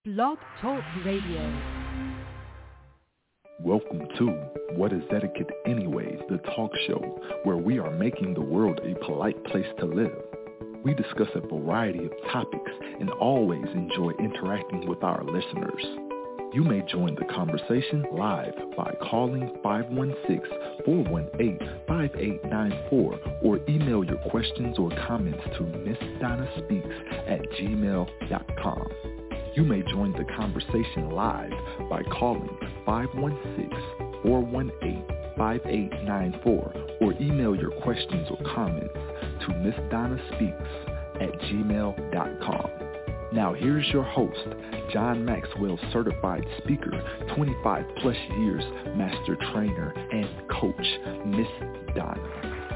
Blog Talk Radio. Welcome to What is Etiquette Anyways, the talk show where we are making the world a polite place to live. We discuss a variety of topics and always enjoy interacting with our listeners. You may join the conversation live by calling 516-418-5894 or email your questions or comments to MissDonnaSpeaks@gmail.com. You may join the conversation live by calling 516-418-5894 or email your questions or comments to MissDonnaSpeaks@gmail.com. Now here's your host, John Maxwell certified speaker, 25 plus years master trainer and coach, Miss Donna.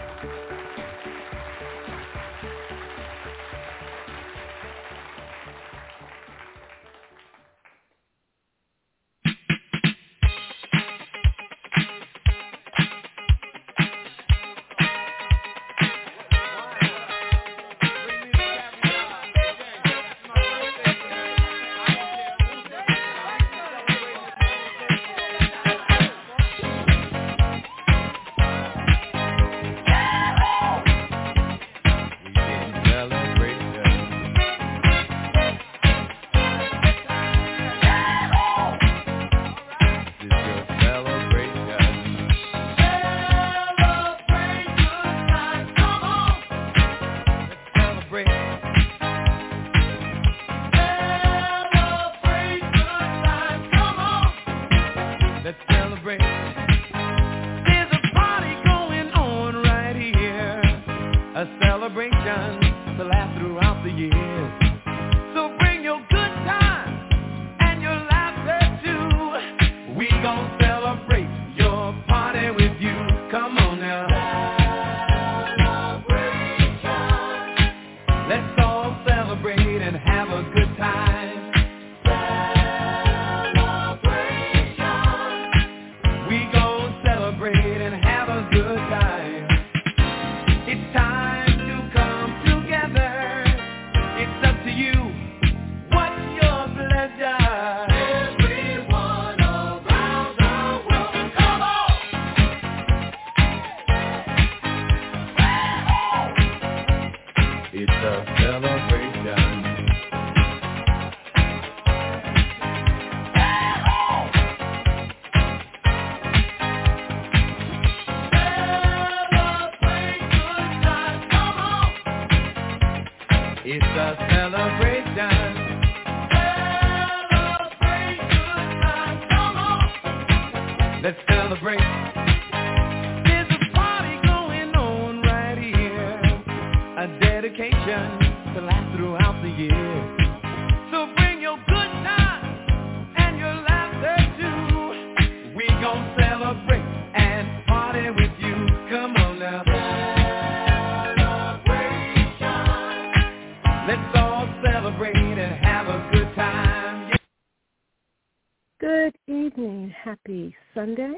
Happy Sunday,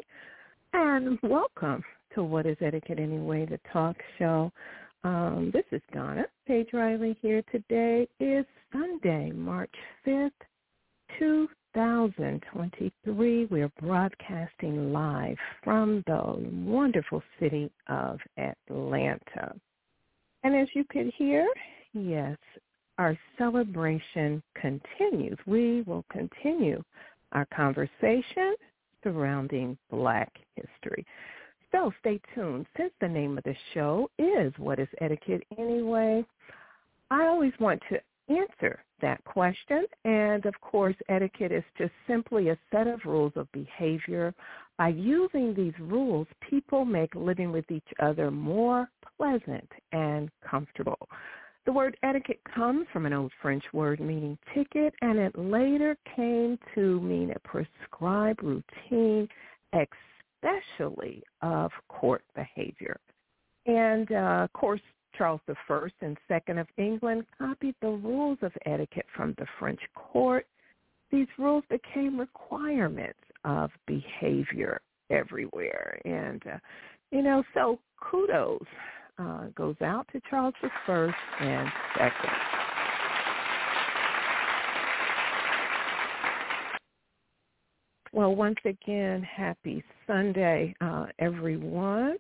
and welcome to What is Etiquette Anyway, the talk show. This is Donna Paige Riley here. Today is Sunday, March 5th, 2023. We are broadcasting live from the wonderful city of Atlanta. And as you could hear, yes, our celebration continues. We will continue our conversation surrounding Black history. So stay tuned. Since the name of the show is What is Etiquette Anyway, I always want to answer that question. And, of course, etiquette is just simply a set of rules of behavior. By using these rules, people make living with each other more pleasant and comfortable. The word etiquette comes from an old French word meaning ticket, and it later came to mean a prescribed routine, especially of court behavior. And, of course, Charles I and II of England copied the rules of etiquette from the French court. These rules became requirements of behavior everywhere. And, so kudos goes out to Charles I and II. Well, once again, happy Sunday, everyone.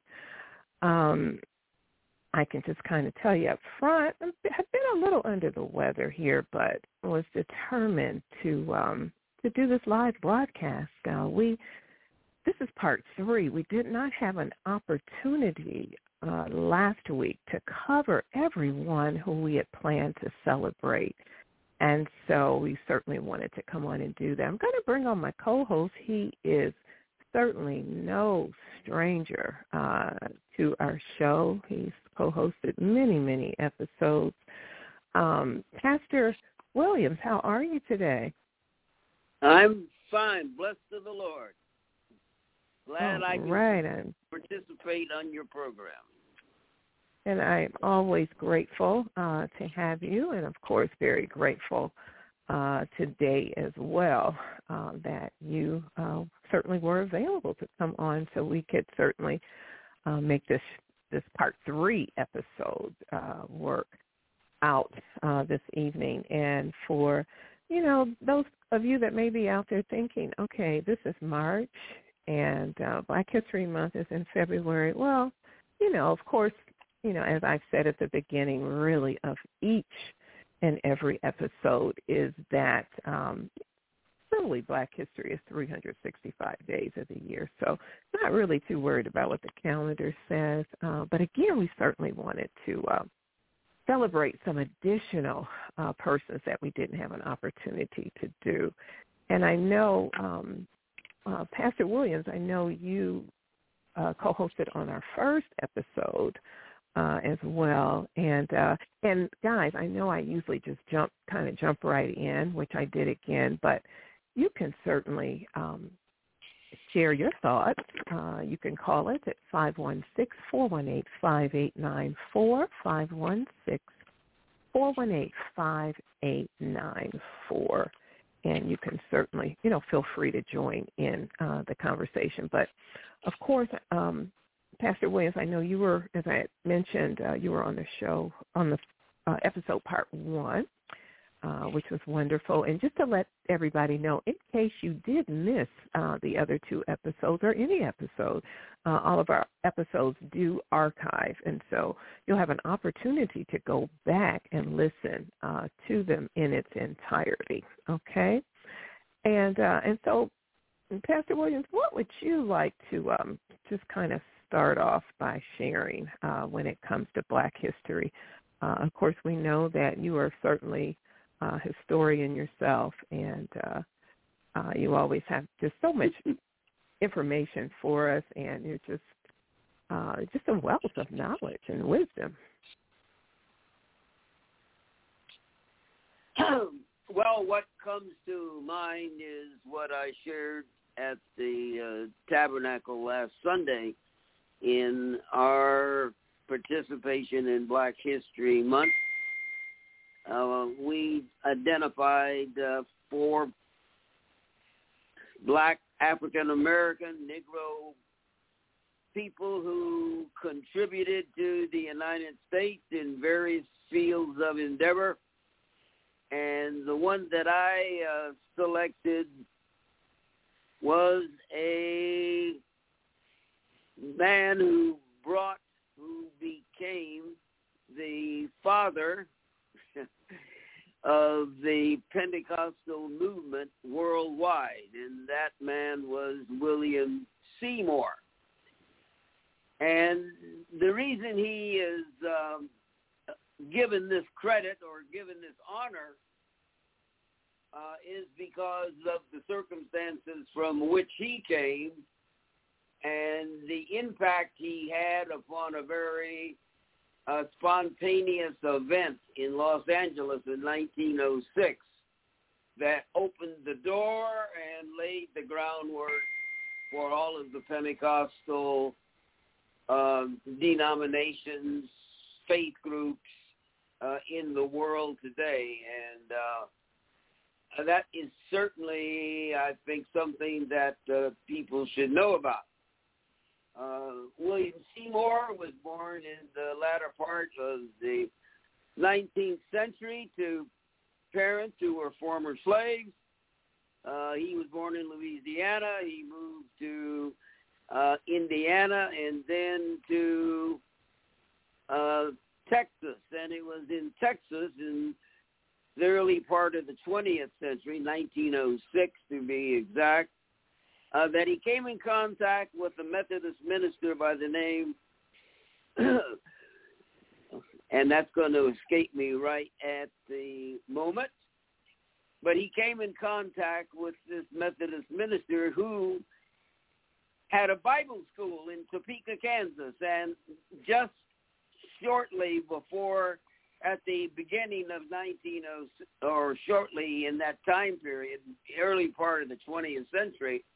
I can just kind of tell you up front, I've been a little under the weather here, but was determined to do this live broadcast. This is part 3. We did not have an opportunity last week to cover everyone who we had planned to celebrate. And so we certainly wanted to come on and do that. I'm going to bring on my co-host. He is certainly no stranger to our show. He's co-hosted many, many episodes. Pastor Williams, how are you today? I'm fine. Blessed to the Lord. Glad I can participate on your program. And I'm always grateful to have you, and, of course, very grateful today as well that you certainly were available to come on so we could certainly make this part 3 episode work out this evening. And for, those of you that may be out there thinking, okay, this is March and Black History Month is in February. Well, of course, as I've said at the beginning, really, of each and every episode is that really Black history is 365 days of the year. So not really too worried about what the calendar says. But again, we certainly wanted to celebrate some additional persons that we didn't have an opportunity to do. And I know, Pastor Williams, I know you co-hosted on our first episode as well. And guys, I know I usually just jump right in, which I did again, but you can certainly share your thoughts. You can call us at 516-418-5894, 516-418-5894. And you can certainly, feel free to join in the conversation. But, of course, Pastor Williams, I know you were, as I had mentioned, you were on the show, on the episode part 1, which was wonderful. And just to let everybody know, in case you did miss the other 2 episodes or any episode, all of our episodes do archive. And so you'll have an opportunity to go back and listen to them in its entirety, okay? And so, Pastor Williams, what would you like to just kind of start off by sharing when it comes to Black history? Of course, we know that you are certainly a historian yourself, and you always have just so much information for us, and you're just a wealth of knowledge and wisdom. Well, what comes to mind is what I shared at the Tabernacle last Sunday in our participation in Black History Month. We identified 4 Black African-American Negro people who contributed to the United States in various fields of endeavor. And the one that I selected was a man who became the father of the Pentecostal movement worldwide, and that man was William Seymour. And the reason he is given this credit or given this honor is because of the circumstances from which he came and the impact he had upon a very spontaneous event in Los Angeles in 1906 that opened the door and laid the groundwork for all of the Pentecostal denominations, faith groups in the world today. And that is certainly, I think, something that people should know about. William Seymour was born in the latter part of the 19th century to parents who were former slaves. He was born in Louisiana. He moved to Indiana and then to Texas. And it was in Texas in the early part of the 20th century, 1906 to be exact, that he came in contact with a Methodist minister by the name, and that's going to escape me right at the moment, but he came in contact with this Methodist minister who had a Bible school in Topeka, Kansas, and just shortly before, at the beginning of 1906, or shortly in that time period, early part of the 20th century,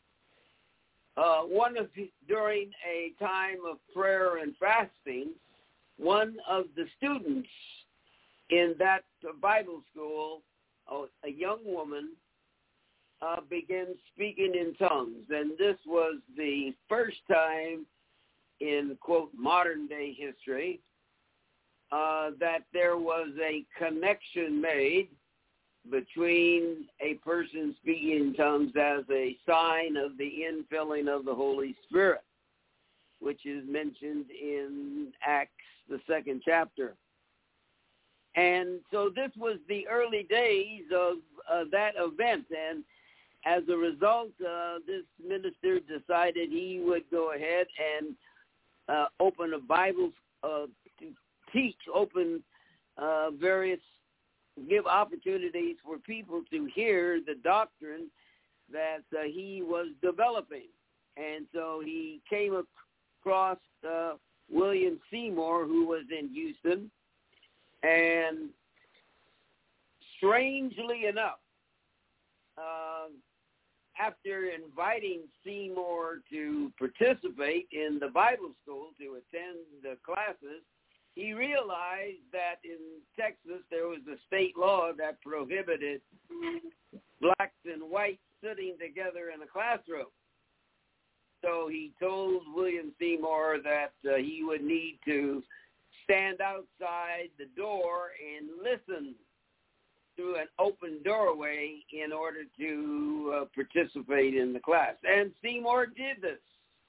during a time of prayer and fasting, one of the students in that Bible school, a young woman, began speaking in tongues. And this was the first time in, quote, modern-day history that there was a connection made between a person speaking in tongues as a sign of the infilling of the Holy Spirit, which is mentioned in Acts, the 2nd chapter. And so this was the early days of that event. And as a result, this minister decided he would go ahead and open a Bible to teach, give opportunities for people to hear the doctrine that he was developing. And so he came across William Seymour, who was in Houston, and strangely enough, after inviting Seymour to participate in the Bible school, to attend the classes, he realized that in Texas there was a state law that prohibited blacks and whites sitting together in a classroom. So he told William Seymour that he would need to stand outside the door and listen through an open doorway in order to participate in the class. And Seymour did this.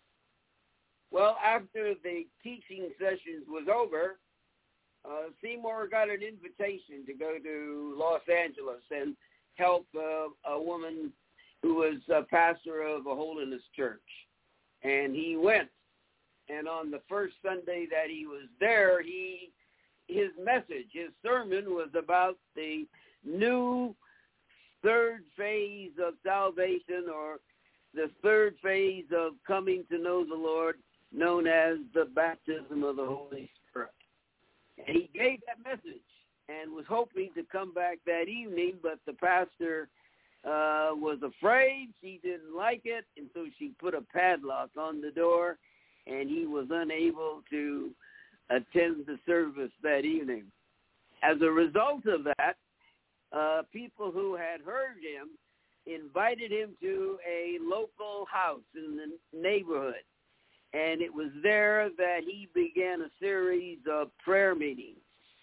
Well, after the teaching sessions was over, Seymour got an invitation to go to Los Angeles and help a woman who was a pastor of a holiness church. And he went. And on the first Sunday that he was there, his sermon was about the new third phase of salvation, or the third phase of coming to know the Lord, known as the baptism of the Holy Spirit. And he gave that message and was hoping to come back that evening, but the pastor was afraid. She didn't like it, and so she put a padlock on the door, and he was unable to attend the service that evening. As a result of that, people who had heard him invited him to a local house in the neighborhood. And it was there that he began a series of prayer meetings,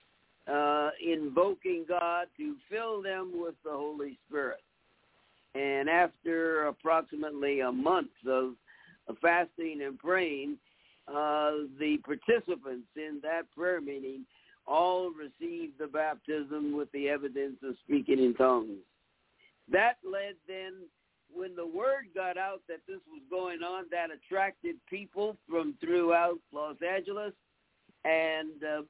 invoking God to fill them with the Holy Spirit. And after approximately a month of fasting and praying, the participants in that prayer meeting all received the baptism with the evidence of speaking in tongues. That led then, when the word got out that this was going on, that attracted people from throughout Los Angeles, and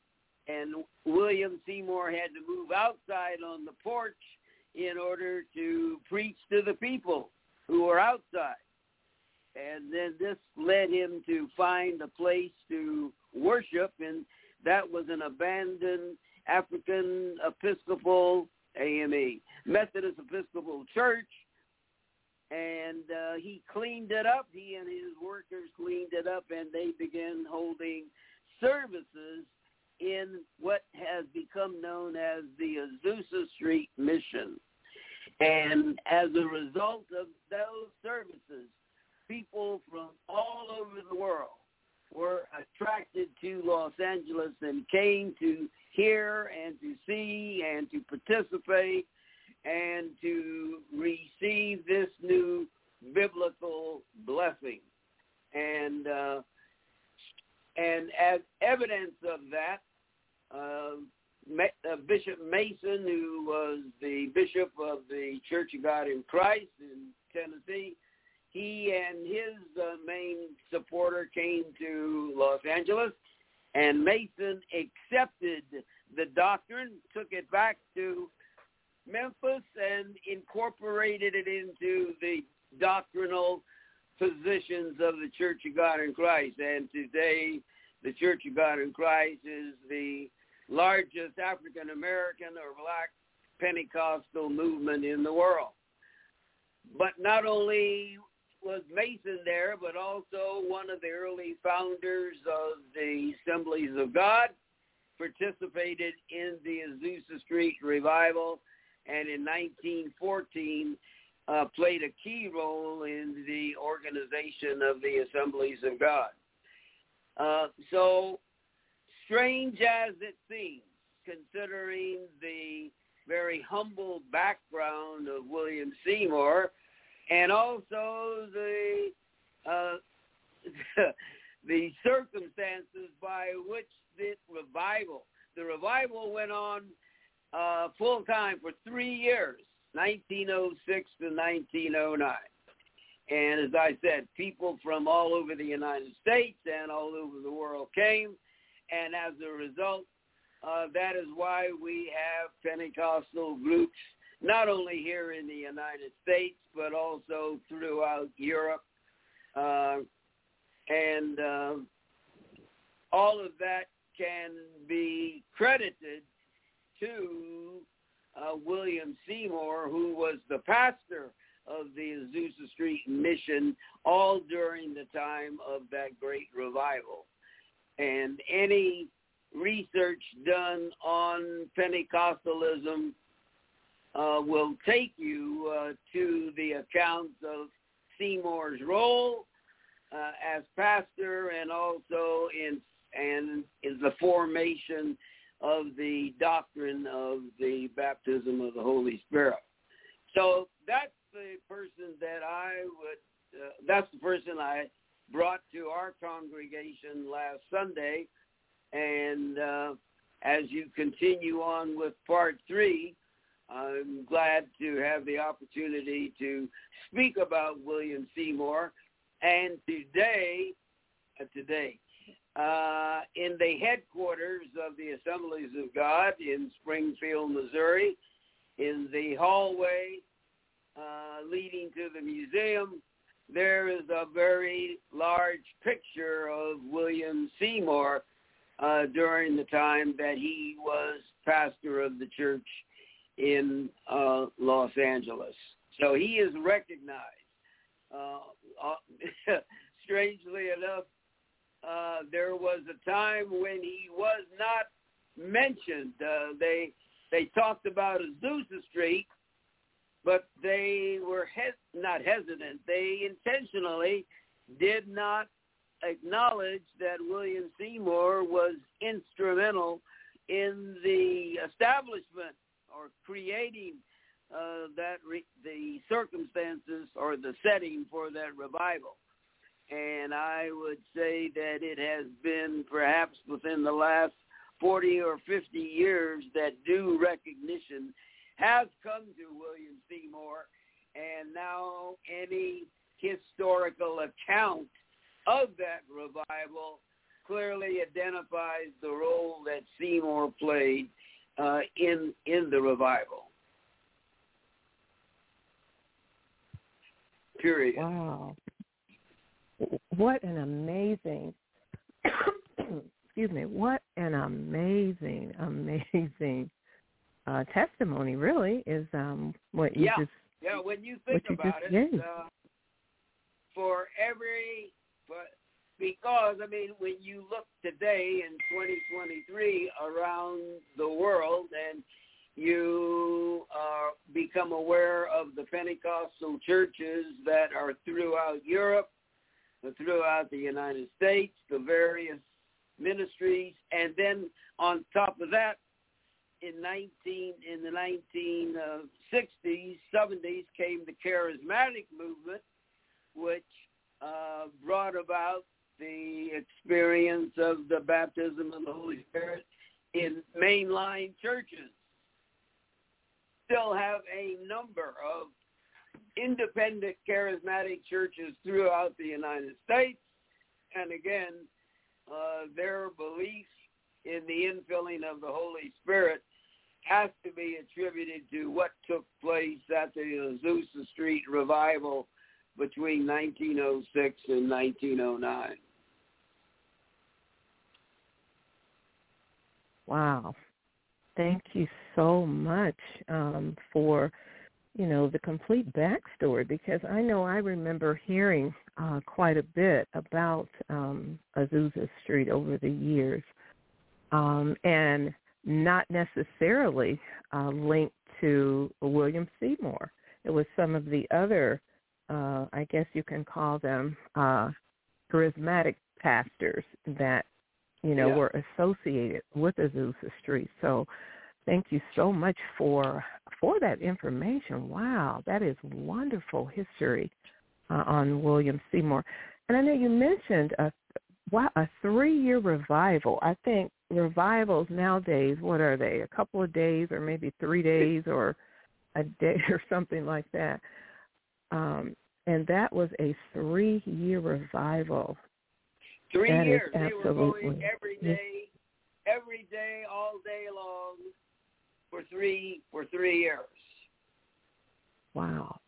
William Seymour had to move outside on the porch in order to preach to the people who were outside. And then this led him to find a place to worship, and that was an abandoned African Episcopal, AME, Methodist Episcopal church. And he cleaned it up. He and his workers cleaned it up, and they began holding services in what has become known as the Azusa Street Mission. And as a result of those services, people from all over the world were attracted to Los Angeles and came to hear and to see and to participate. and to receive this new biblical blessing. And as evidence of that, Bishop Mason, who was the bishop of the Church of God in Christ in Tennessee, he and his main supporter came to Los Angeles, and Mason accepted the doctrine, took it back to Memphis, and incorporated it into the doctrinal positions of the Church of God in Christ. And today, the Church of God in Christ is the largest African-American or black Pentecostal movement in the world. But not only was Mason there, but also one of the early founders of the Assemblies of God, participated in the Azusa Street revival, and in 1914 played a key role in the organization of the Assemblies of God. So strange as it seems, considering the very humble background of William Seymour, and also the the circumstances by which the revival went on full time for 3 years, 1906 to 1909. And as I said, people from all over the United States and all over the world came, and as a result, that is why we have Pentecostal groups not only here in the United States, but also throughout Europe. And all of that can be credited to William Seymour, who was the pastor of the Azusa Street Mission all during the time of that great revival. And any research done on Pentecostalism will take you to the accounts of Seymour's role as pastor, and also in the formation of the doctrine of the baptism of the Holy Spirit. So that's the person that that's the person I brought to our congregation last Sunday. And as you continue on with part 3, I'm glad to have the opportunity to speak about William Seymour. And today, in the headquarters of the Assemblies of God in Springfield, Missouri, in the hallway leading to the museum, there is a very large picture of William Seymour during the time that he was pastor of the church in Los Angeles. So he is recognized. Strangely enough, there was a time when he was not mentioned. They talked about Azusa Street, but they were not hesitant. They intentionally did not acknowledge that William Seymour was instrumental in the establishment or creating the circumstances or the setting for that revival. And I would say that it has been perhaps within the last 40 or 50 years that due recognition has come to William Seymour, and now any historical account of that revival clearly identifies the role that Seymour played in the revival. Period. Wow. What an amazing, excuse me, what an amazing testimony, really, is what you just... Yeah, when you think about it, because, I mean, when you look today in 2023 around the world and you become aware of the Pentecostal churches that are throughout Europe, throughout the United States, the various ministries, and then on top of that, in the 1960s, 70s came the charismatic movement, which brought about the experience of the baptism of the Holy Spirit in mainline churches. Still have a number of independent charismatic churches throughout the United States, and again, their belief in the infilling of the Holy Spirit has to be attributed to what took place at the Azusa Street revival between 1906 and 1909. Wow. Thank you so much for, the complete backstory, because I know I remember hearing quite a bit about Azusa Street over the years, and not necessarily linked to William Seymour. It was some of the other, I guess you can call them charismatic pastors that, were associated with Azusa Street. So thank you so much for that information. Wow, that is wonderful history on William Seymour. And I know you mentioned a 3-year revival. I think revivals nowadays, what are they, a couple of days or maybe 3 days or a day or something like that. And that was a 3-year revival. 3 that years. They were going every day, all day long for three years. Wow.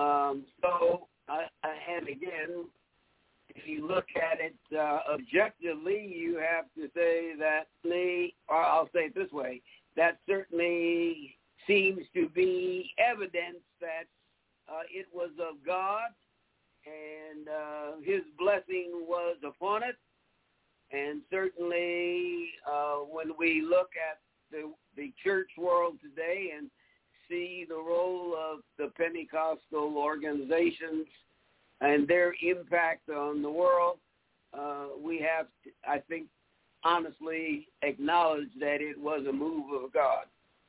And again, if you look at it objectively, you have to say that, or I'll say it this way, that certainly seems to be evidence that it was of God, and his blessing was upon it. And certainly when we look at the church world today and see the role of the Pentecostal organizations and their impact on the world, we have to, I think, honestly acknowledge that it was a move of God.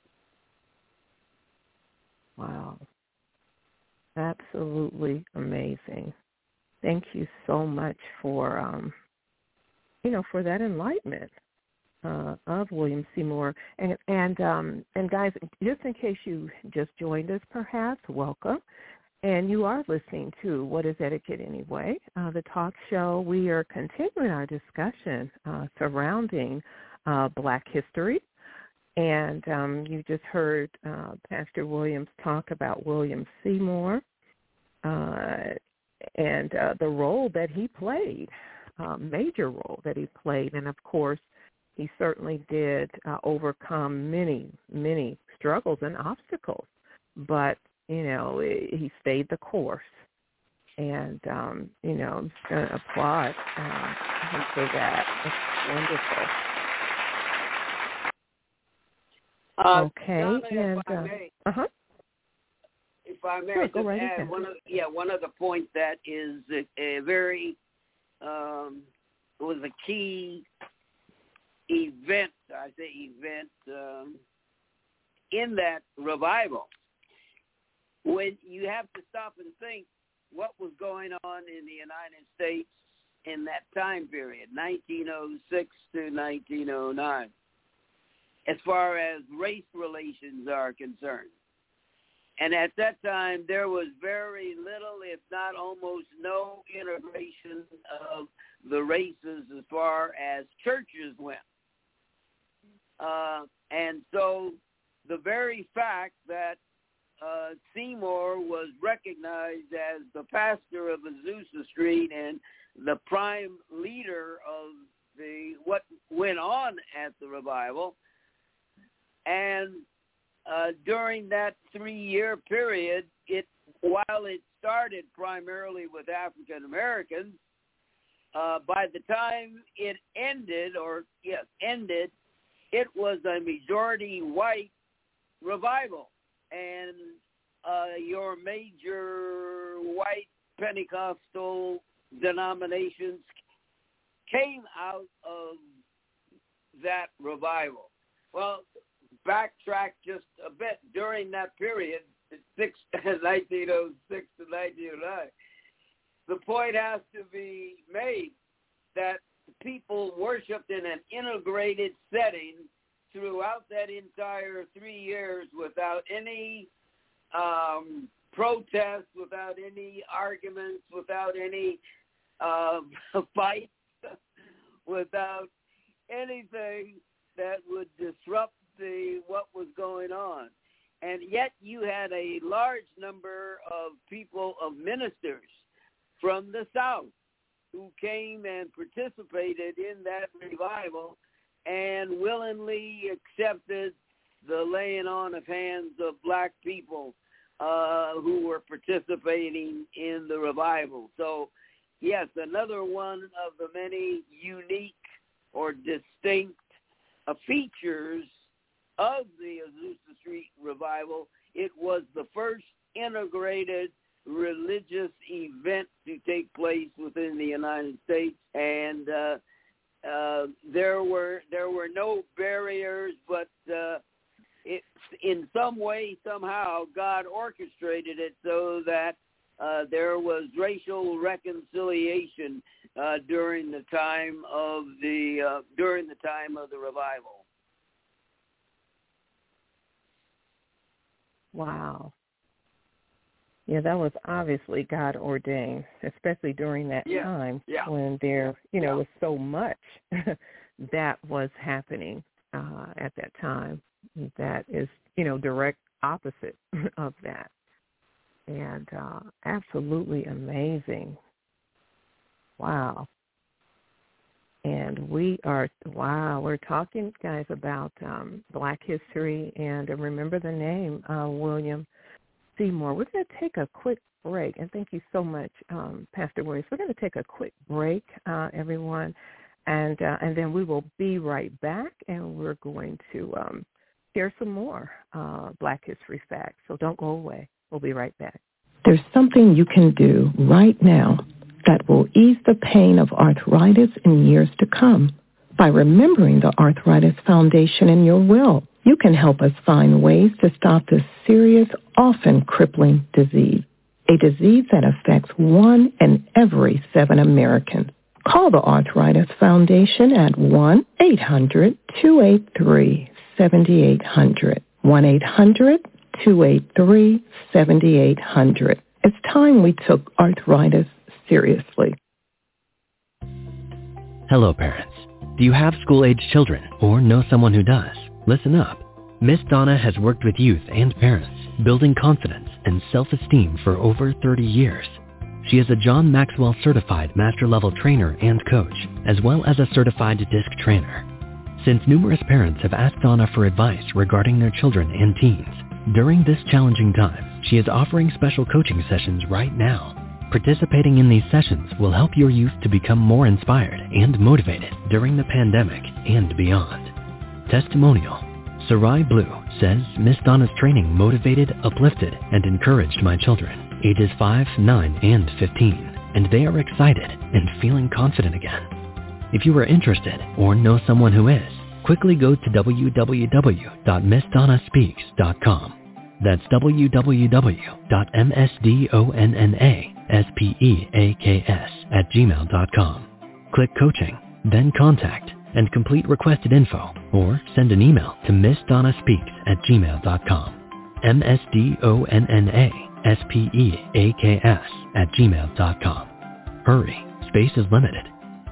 Wow. Absolutely amazing. Thank you so much for, for that enlightenment of William Seymour. And guys, just in case you just joined us, perhaps, welcome. And you are listening to What is Etiquette Anyway, the talk show. We are continuing our discussion surrounding Black history. And you just heard Pastor Williams talk about William Seymour and the role that he played, major role that he played. And, of course, he certainly did overcome many, many struggles and obstacles. But, he stayed the course. And, I'm just going to applaud him for that. It's wonderful. Okay, Donna, if I may, sure, just go right add ahead. one of the points that is a very was a key event. I say event in that revival. When you have to stop and think what was going on in the United States in that time period, 1906 to 1909. As far as race relations are concerned. And at that time, there was very little, if not almost no, integration of the races as far as churches went. And so the very fact that Seymour was recognized as the pastor of Azusa Street and the prime leader of what went on at the revival, and during that 3-year period, while it started primarily with African Americans, by the time it ended, it was a majority white revival, and your major white Pentecostal denominations came out of that revival. Well, backtrack just a bit during that period, 1906 to 1909. The point has to be made that people worshipped in an integrated setting throughout that entire 3 years without any protests, without any arguments, without any fights, without anything that would disrupt what was going on. And yet you had a large number of people, of ministers from the South who came and participated in that revival and willingly accepted the laying on of hands of black people who were participating in the revival. So, yes, another one of the many unique or distinct features of the Azusa Street revival. It was the first integrated religious event to take place within the United States, and there were no barriers, but it, in some way, somehow, God orchestrated it so that there was racial reconciliation during the time of the revival. Wow. Yeah, that was obviously God ordained, especially during that time when there, was so much that was happening at that time. That is, direct opposite of that. And absolutely amazing. Wow. And we're talking, guys, about Black history, and remember the name, William Seymour. We're going to take a quick break, and thank you so much, Pastor Williams. We're going to take a quick break, everyone, and then we will be right back, and we're going to share some more Black history facts. So don't go away. We'll be right back. There's something you can do right now that will ease the pain of arthritis in years to come. By remembering the Arthritis Foundation in your will, you can help us find ways to stop this serious, often crippling disease, a disease that affects 1 in every 7 Americans. Call the Arthritis Foundation at 1-800-283-7800, 1-800-283-7800. It's time we took arthritis seriously. Hello, parents. Do you have school-age children or know someone who does? Listen up. Miss Donna has worked with youth and parents, building confidence and self-esteem for over 30 years. She is a John Maxwell certified master-level trainer and coach, as well as a certified DISC trainer. Since numerous parents have asked Donna for advice regarding their children and teens, during this challenging time, she is offering special coaching sessions right now. Participating in these sessions will help your youth to become more inspired and motivated during the pandemic and beyond. Testimonial. Sarai Blue says Miss Donna's training motivated, uplifted, and encouraged my children, ages 5, 9, and 15, and they are excited and feeling confident again. If you are interested or know someone who is, quickly go to www.missdonnaspeaks.com. That's www.missdonnaspeaks@gmail.com. Click coaching, then contact, and complete requested info, or send an email to missdonnaspeaks@gmail.com. missdonnaspeaks@gmail.com. Hurry, space is limited.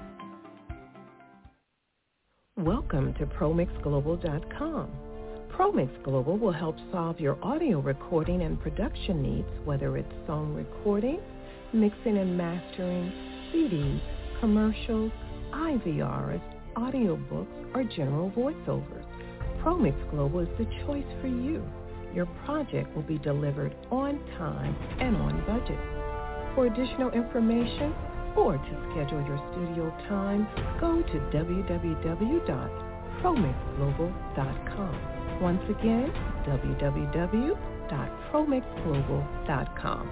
Welcome to ProMixGlobal.com. ProMix Global will help solve your audio recording and production needs, whether it's song recording, mixing and mastering, CDs, commercials, IVRs, audiobooks, or general voiceovers. ProMix Global is the choice for you. Your project will be delivered on time and on budget. For additional information or to schedule your studio time, go to www.promixglobal.com. Once again, www.promixglobal.com.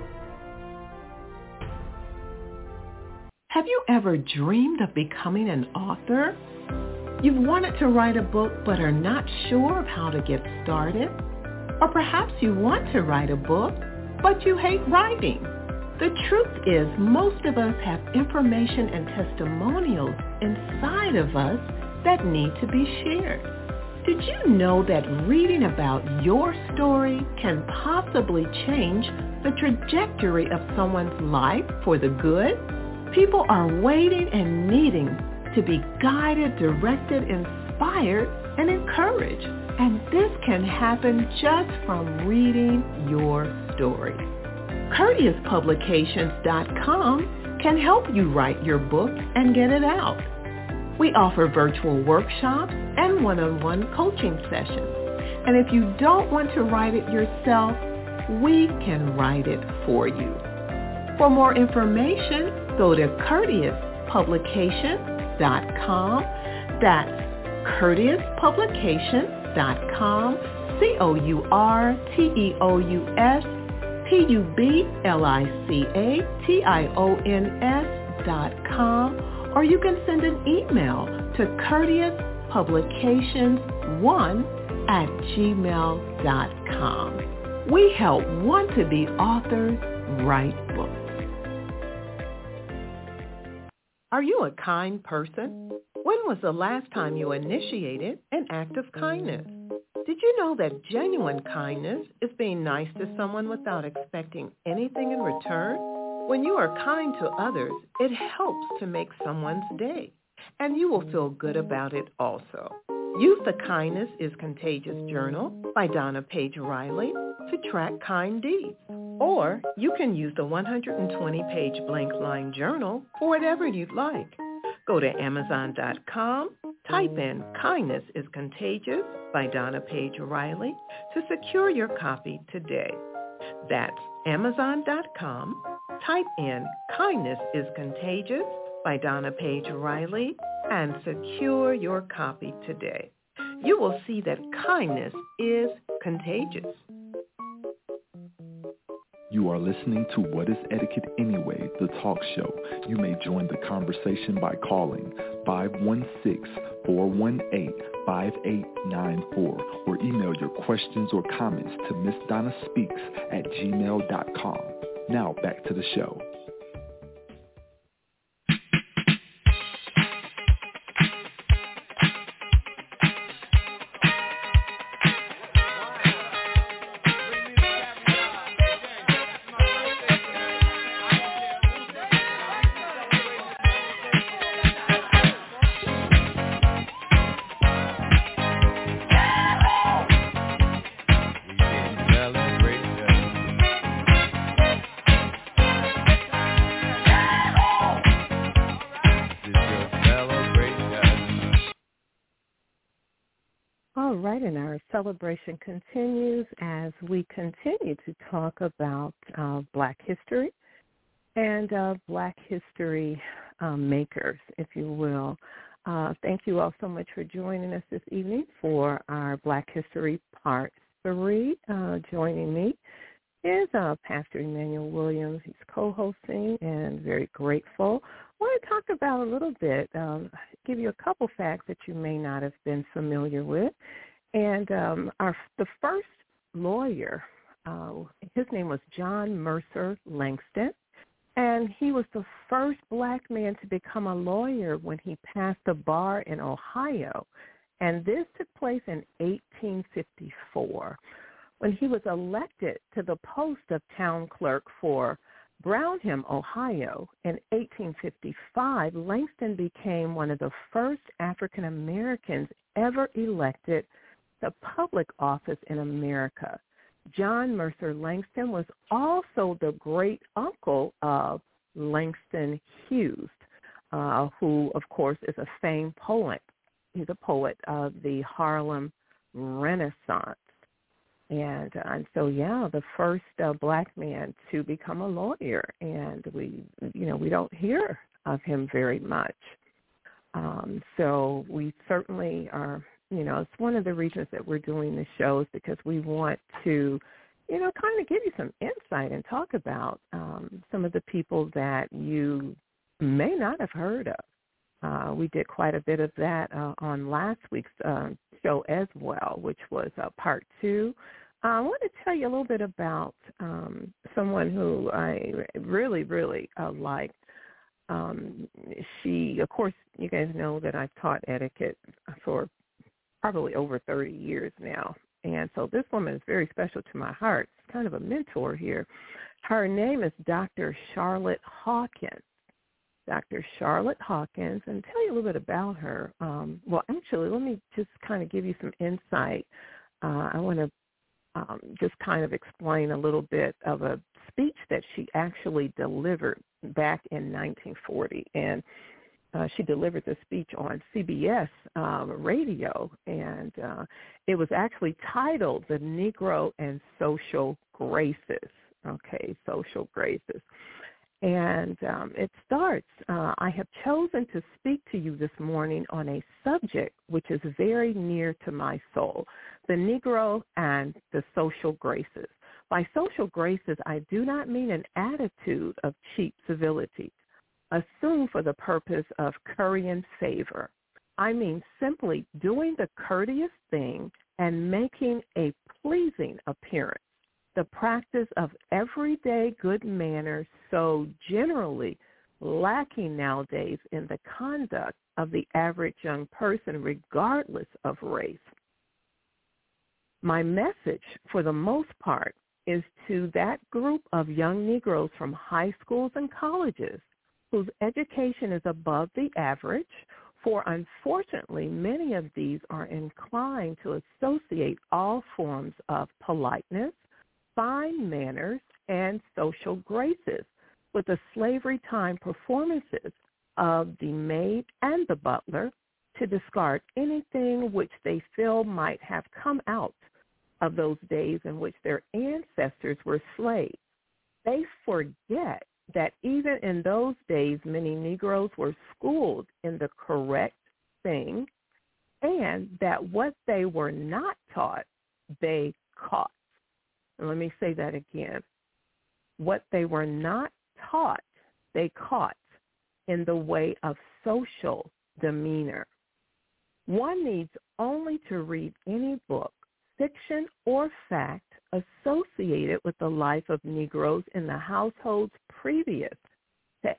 Have you ever dreamed of becoming an author? You've wanted to write a book but are not sure of how to get started? Or perhaps you want to write a book, but you hate writing. The truth is, most of us have information and testimonials inside of us that need to be shared. Did you know that reading about your story can possibly change the trajectory of someone's life for the good? People are waiting and needing to be guided, directed, inspired, and encouraged. And this can happen just from reading your story. CourteousPublications.com can help you write your book and get it out. We offer virtual workshops and one-on-one coaching sessions. And if you don't want to write it yourself, we can write it for you. For more information, go to CourteousPublications.com. That's CourteousPublications.com. CourteousPublications.com, or you can send an email to courteouspublications1@gmail.com. We help want-to-be authors write books. Are you a kind person? When was the last time you initiated an act of kindness? Did you know that genuine kindness is being nice to someone without expecting anything in return? When you are kind to others, it helps to make someone's day, and you will feel good about it also. Use the Kindness is Contagious Journal by Donna Page Riley to track kind deeds. Or you can use the 120-page blank line journal for whatever you'd like. Go to Amazon.com, type in Kindness is Contagious by Donna Page Riley to secure your copy today. That's Amazon.com, type in Kindness is Contagious by Donna Page Riley and secure your copy today. You will see that kindness is contagious. You are listening to What is Etiquette Anyway, the talk show. You may join the conversation by calling 516-418-5894 or email your questions or comments to MissDonnaSpeaks@gmail.com. Now back to the show. All right, and our celebration continues as we continue to talk about Black history and Black history makers, if you will. Thank you all so much for joining us this evening for our Black History Part 3. Joining me is Pastor Emmanuel Williams. He's co-hosting and very grateful. I want to talk about a little bit, give you a couple facts that you may not have been familiar with. And the first lawyer, his name was John Mercer Langston, and he was the first Black man to become a lawyer when he passed the bar in Ohio. And this took place in 1854. When he was elected to the post of town clerk for Brownham, Ohio, in 1855, Langston became one of the first African Americans ever elected to public office in America. John Mercer Langston was also the great uncle of Langston Hughes, who, of course, is a famed poet. He's a poet of the Harlem Renaissance. And so, the first Black man to become a lawyer, and we don't hear of him very much. So we certainly are, it's one of the reasons that we're doing the shows, because we want to, kind of give you some insight and talk about some of the people that you may not have heard of. We did quite a bit of that on last week's show as well, which was part 2. I want to tell you a little bit about someone who I really, really liked. She, of course, you guys know that I've taught etiquette for probably over 30 years now. And so this woman is very special to my heart. It's kind of a mentor here. Her name is Dr. Charlotte Hawkins. Dr. Charlotte Hawkins, and tell you a little bit about her. Well, actually, let me just kind of give you some insight. I want to just kind of explain a little bit of a speech that she actually delivered back in 1940. And she delivered the speech on CBS radio, and it was actually titled The Negro and Social Graces. Okay, social graces. And it starts, I have chosen to speak to you this morning on a subject which is very near to my soul, the Negro and the social graces. By social graces, I do not mean an attitude of cheap civility, assumed for the purpose of currying favor. I mean simply doing the courteous thing and making a pleasing appearance. The practice of everyday good manners so generally lacking nowadays in the conduct of the average young person regardless of race. My message, for the most part, is to that group of young Negroes from high schools and colleges whose education is above the average, for unfortunately many of these are inclined to associate all forms of politeness, fine manners, and social graces with the slavery time performances of the maid and the butler, to discard anything which they feel might have come out of those days in which their ancestors were slaves. They forget that even in those days many Negroes were schooled in the correct thing, and that what they were not taught, they caught. And let me say that again. What they were not taught, they caught in the way of social demeanor. One needs only to read any book, fiction or fact, associated with the life of Negroes in the households previous to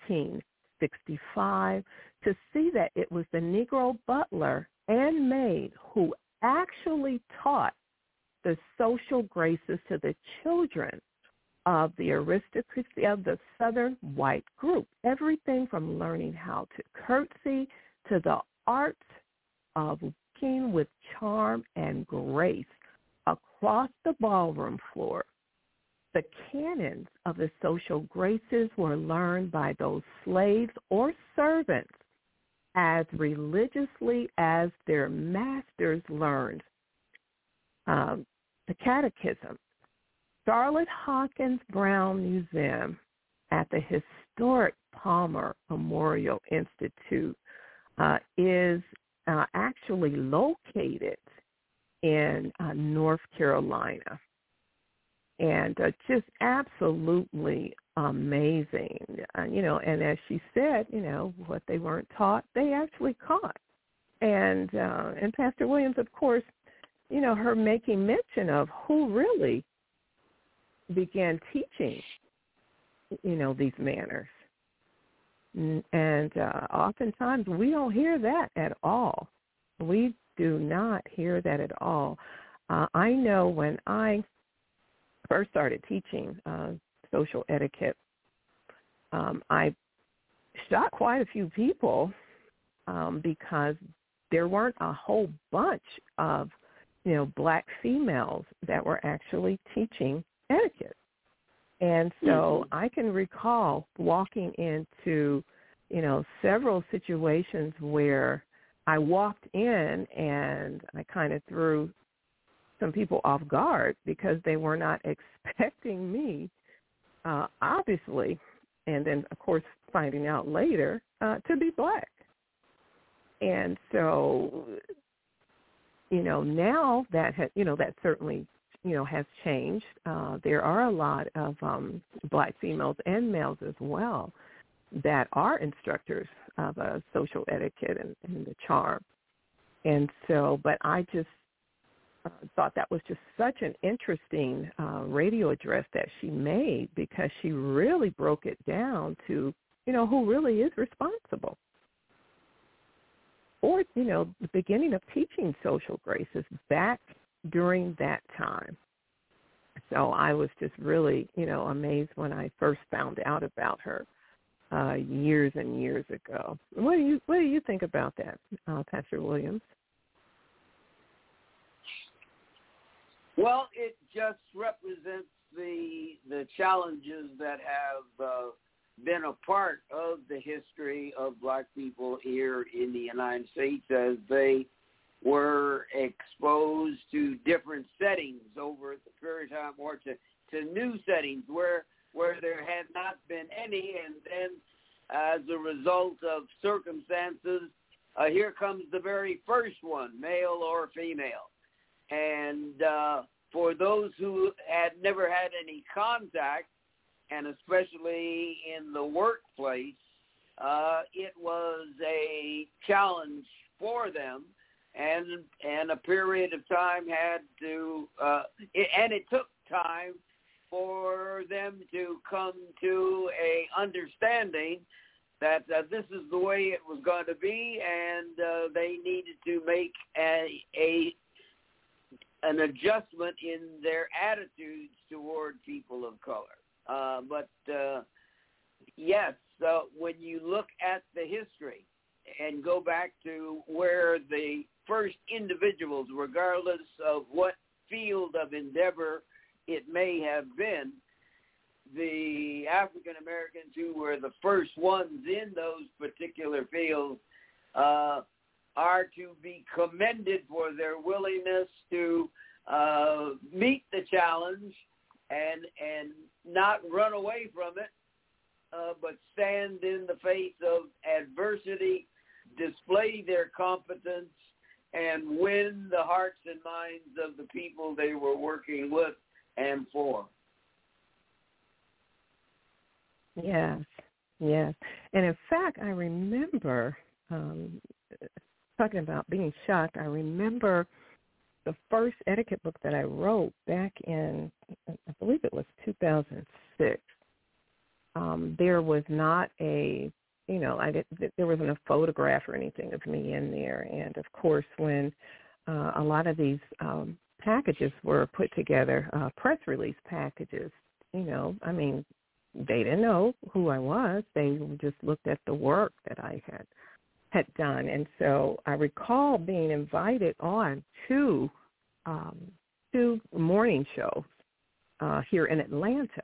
1865 to see that it was the Negro butler and maid who actually taught the social graces to the children of the aristocracy of the Southern white group. Everything from learning how to curtsy to the art of walking with charm and grace across the ballroom floor. The canons of the social graces were learned by those slaves or servants as religiously as their masters learned the catechism. Charlotte Hawkins Brown Museum at the historic Palmer Memorial Institute is actually located in North Carolina. And just absolutely amazing, and as she said, what they weren't taught, they actually caught. And Pastor Williams, of course, her making mention of who really began teaching, these manners. And oftentimes we don't hear that at all. We do not hear that at all. I know when I first started teaching social etiquette, I shocked quite a few people because there weren't a whole bunch of black females that were actually teaching etiquette. And so I can recall walking into, several situations where I walked in and I kind of threw some people off guard because they were not expecting me, obviously, and then, of course, finding out later, to be black. And so, now that that certainly, has changed. There are a lot of black females and males as well that are instructors of social etiquette and the charm. And so, but I just thought that was just such an interesting radio address that she made, because she really broke it down to, who really is responsible for, the beginning of teaching social graces back during that time. So I was just really, amazed when I first found out about her years and years ago. What do you think about that, Pastor Williams? Well, it just represents the challenges that have been a part of the history of Black people here in the United States, as they were exposed to different settings over the period of time, or to new settings where there had not been any, and then as a result of circumstances, here comes the very first one, male or female. And for those who had never had any contact, and especially in the workplace, it was a challenge for them, and a period of time had to, and it took time for them to come to a understanding that this is the way it was going to be, and they needed to make an adjustment in their attitudes toward people of color. But yes, when you look at the history and go back to where the first individuals, regardless of what field of endeavor it may have been, the African Americans who were the first ones in those particular fields are to be commended for their willingness to meet the challenge and not run away from it, but stand in the face of adversity, display their competence, and win the hearts and minds of the people they were working with and for. Yes. And in fact, I remember, talking about being shocked, I remember the first etiquette book that I wrote back in, I believe it was 2006. There was not there wasn't a photograph or anything of me in there. And of course, when a lot of these packages were put together, press release packages, they didn't know who I was. They just looked at the work that I had done. And so I recall being invited on two morning shows here in Atlanta,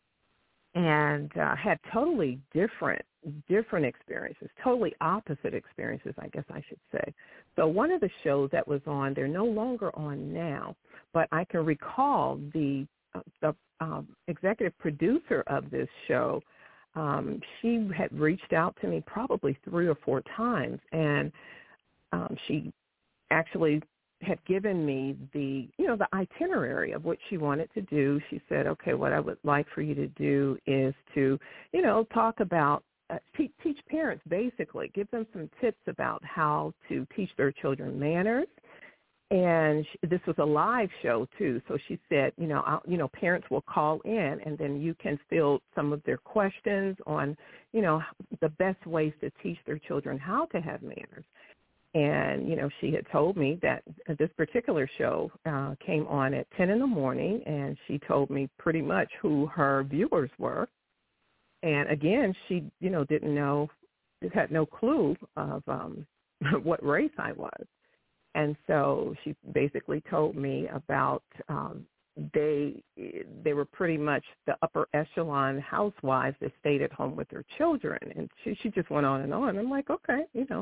and had totally different experiences, totally opposite experiences, I guess I should say. So one of the shows that was on, they're no longer on now, but I can recall the executive producer of this show. She had reached out to me probably 3 or 4 times, and she actually had given me the itinerary of what she wanted to do. She said, okay, what I would like for you to do is to, talk about, teach parents, basically, give them some tips about how to teach their children manners. And this was a live show, too. So she said, parents will call in, and then you can field some of their questions on, the best ways to teach their children how to have manners. And, she had told me that this particular show came on at 10 in the morning, and she told me pretty much who her viewers were. And, again, she, didn't know, had no clue of what race I was. And so she basically told me about they were pretty much the upper echelon housewives that stayed at home with their children. And she just went on and on. I'm like, okay,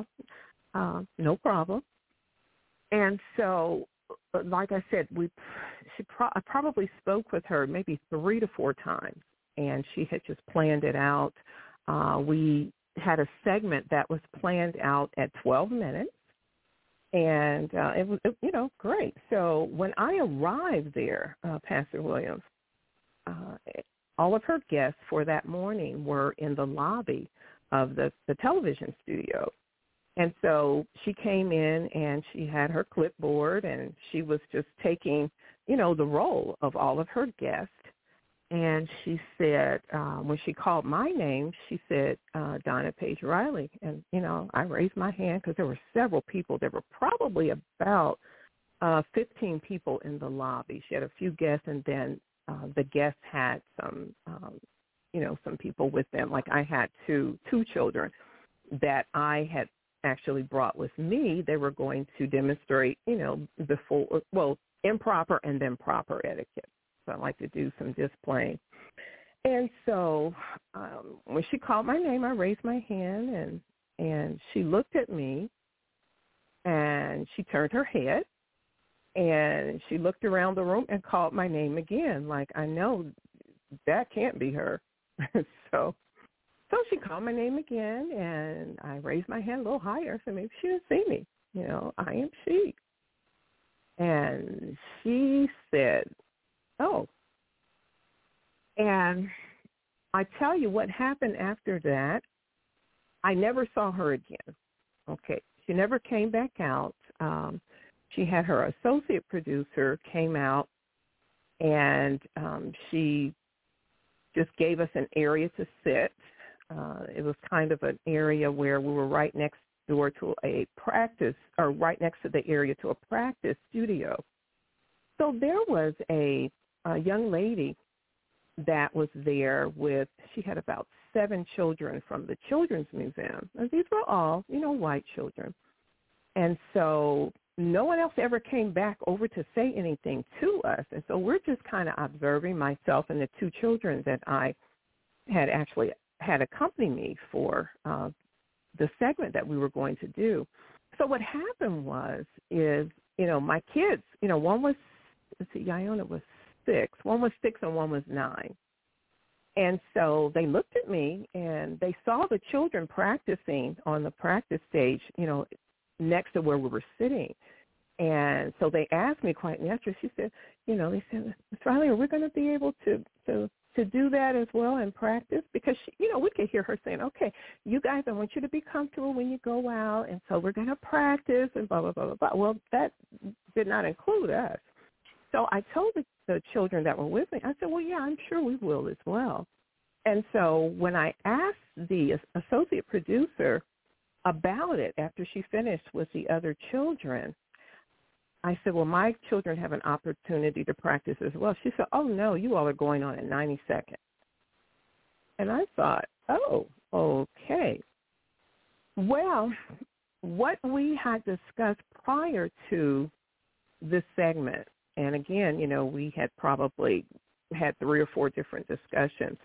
no problem. And so, like I said, I probably spoke with her maybe 3 to 4 times, and she had just planned it out. We had a segment that was planned out at 12 minutes. And it was, great. So when I arrived there, Pastor Williams, all of her guests for that morning were in the lobby of the television studio. And so she came in and she had her clipboard and she was just taking, you know, the roll of all of her guests. And she said, when she called my name, she said, Donna Page Riley. And, you know, I raised my hand because there were several people. There were probably about 15 people in the lobby. She had a few guests, and then the guests had some, you know, some people with them. Like I had two children that I had actually brought with me. They were going to demonstrate, you know, improper and then proper etiquette. So I like to do some displaying. And so when she called my name, I raised my hand, and she looked at me, and she turned her head, and she looked around the room and called my name again. Like, I know that can't be her. So she called my name again, and I raised my hand a little higher, so maybe she didn't see me. You know, I am she. And she said, oh. And I tell you what happened after that. I never saw her again. Okay. She never came back out. She had her associate producer came out, and she just gave us an area to sit. It was kind of an area where we were right next door to a practice, or right next to the area to a practice studio. So there was a young lady that was there with, she had about 7 children from the Children's Museum. And these were all, you know, white children. And so no one else ever came back over to say anything to us. And so we're just kind of observing, myself and the 2 children that I had actually had accompany me for the segment that we were going to do. So what happened is, you know, my kids, you know, one was, Iona was 6. One was 6 and one was 9. And so they looked at me and they saw the children practicing on the practice stage, you know, next to where we were sitting. And so they asked me quite naturally, she said, you know, they said, Ms. Riley, are we going to be able to do that as well in practice? Because, you know, we could hear her saying, okay, you guys, I want you to be comfortable when you go out, and so we're going to practice and blah, blah, blah, blah, blah. Well, that did not include us. So I told the children that were with me, I said, well, yeah, I'm sure we will as well. And so when I asked the associate producer about it after she finished with the other children, I said, well, my children have an opportunity to practice as well. She said, oh, no, you all are going on in 90 seconds. And I thought, oh, okay. Well, what we had discussed prior to this segment, and again, you know, we had probably had 3 or 4 different discussions,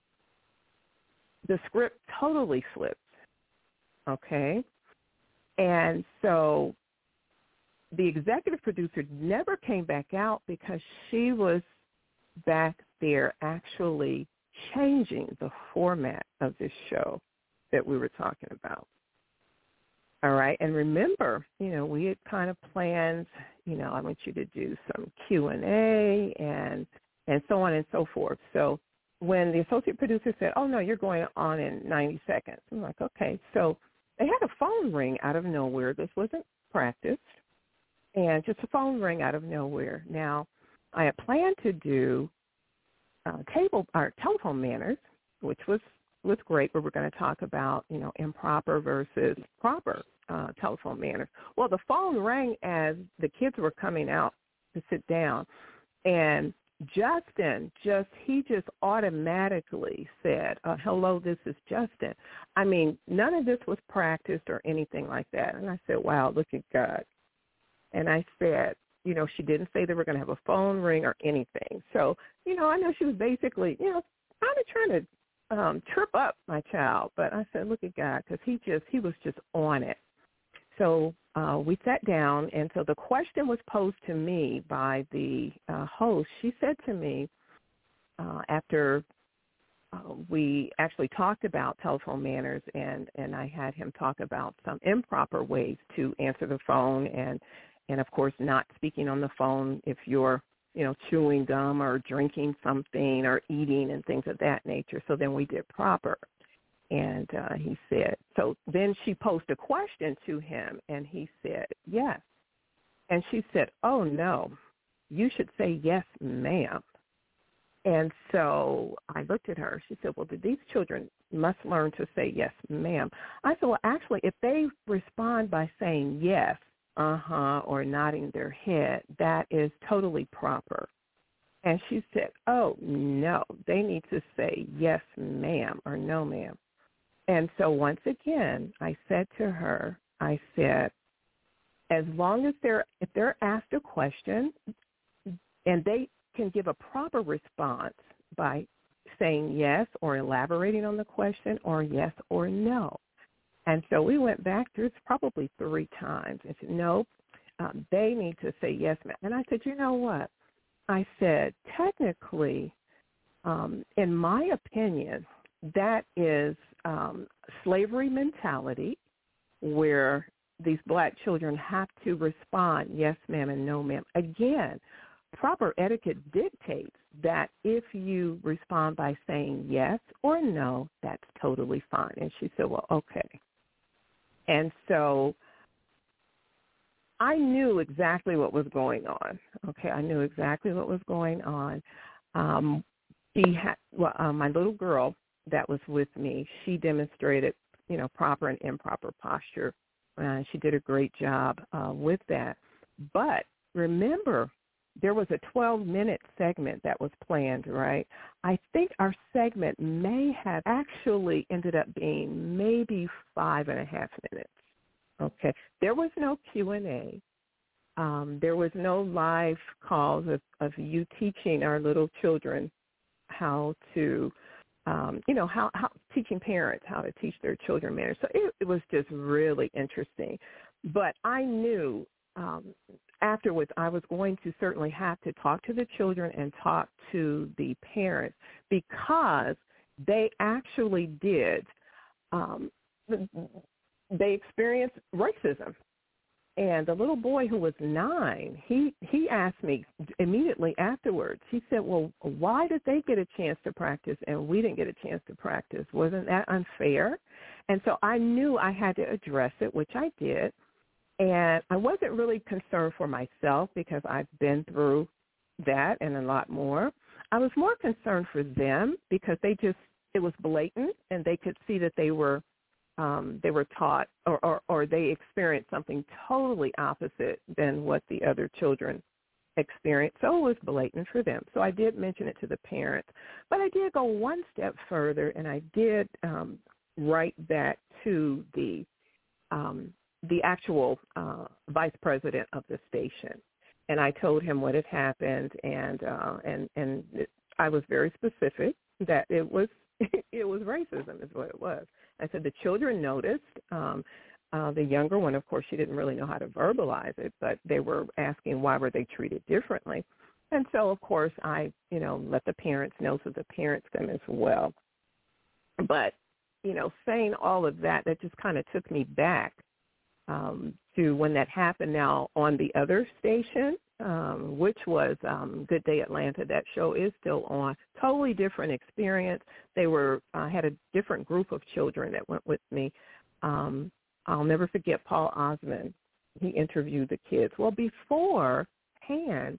the script totally flipped, okay? And so the executive producer never came back out because she was back there actually changing the format of this show that we were talking about. All right. And remember, you know, we had kind of planned, you know, I want you to do some Q&A and so on and so forth. So when the associate producer said, oh, no, you're going on in 90 seconds, I'm like, okay. So they had a phone ring out of nowhere. This wasn't practiced. And just a phone ring out of nowhere. Now, I had planned to do telephone manners, which was great, where we're going to talk about, you know, improper versus proper telephone manners. Well, the phone rang as the kids were coming out to sit down, and Justin he just automatically said, hello, this is Justin. I mean, none of this was practiced or anything like that. And I said, wow, look at God. And I said, you know, she didn't say they were going to have a phone ring or anything. So, you know, I know she was basically, you know, kind of trying to trip up my child. But I said, look at God, because he was just on it. So we sat down, and so the question was posed to me by the host. She said to me after we actually talked about telephone manners, and I had him talk about some improper ways to answer the phone, and of course not speaking on the phone if you're, you know, chewing gum or drinking something or eating and things of that nature. So then we did proper. And he said, so then she posed a question to him, and he said, yes. And she said, oh, no, you should say yes, ma'am. And so I looked at her. She said, well, these children must learn to say yes, ma'am. I said, well, actually, if they respond by saying yes, or nodding their head, that is totally proper. And she said, oh, no, they need to say yes, ma'am, or no, ma'am. And so once again, I said to her, I said, as long as if they're asked a question and they can give a proper response by saying yes or elaborating on the question or yes or no. And so we went back through probably 3 times and said, no, they need to say yes, ma'am. And I said, you know what? I said, technically, in my opinion, that is slavery mentality where these black children have to respond yes, ma'am, and no, ma'am. Again, proper etiquette dictates that if you respond by saying yes or no, that's totally fine. And she said, well, okay. And so I knew exactly what was going on. Okay, I knew exactly what was going on. My little girl that was with me, she demonstrated, proper and improper posture. She did a great job with that. But remember, there was a 12-minute segment that was planned, right? I think our segment may have actually ended up being maybe 5.5 minutes. Okay. There was no Q&A. There was no live calls of you teaching our little children how to, how teaching parents how to teach their children manners. So it was just really interesting. But I knew afterwards I was going to certainly have to talk to the children and talk to the parents because they actually did. They experienced racism. And the little boy who was 9, he asked me immediately afterwards, he said, well, why did they get a chance to practice and we didn't get a chance to practice? Wasn't that unfair? And so I knew I had to address it, which I did. And I wasn't really concerned for myself because I've been through that and a lot more. I was more concerned for them because it was blatant and they could see that they were taught or they experienced something totally opposite than what the other children experienced. So it was blatant for them. So I did mention it to the parents. But I did go one step further, and I did write that to the actual vice president of the station. And I told him what had happened, and I was very specific that it was racism is what it was. I said the children noticed. The younger one, of course, she didn't really know how to verbalize it, but they were asking why were they treated differently. And so, of course, I, let the parents know so the parents come as well. But, saying all of that, that just kind of took me back to when that happened now on the other station, which was Good Day Atlanta. That show is still on. Totally different experience. They had a different group of children that went with me. I'll never forget Paul Osmond. He interviewed the kids. Well, beforehand,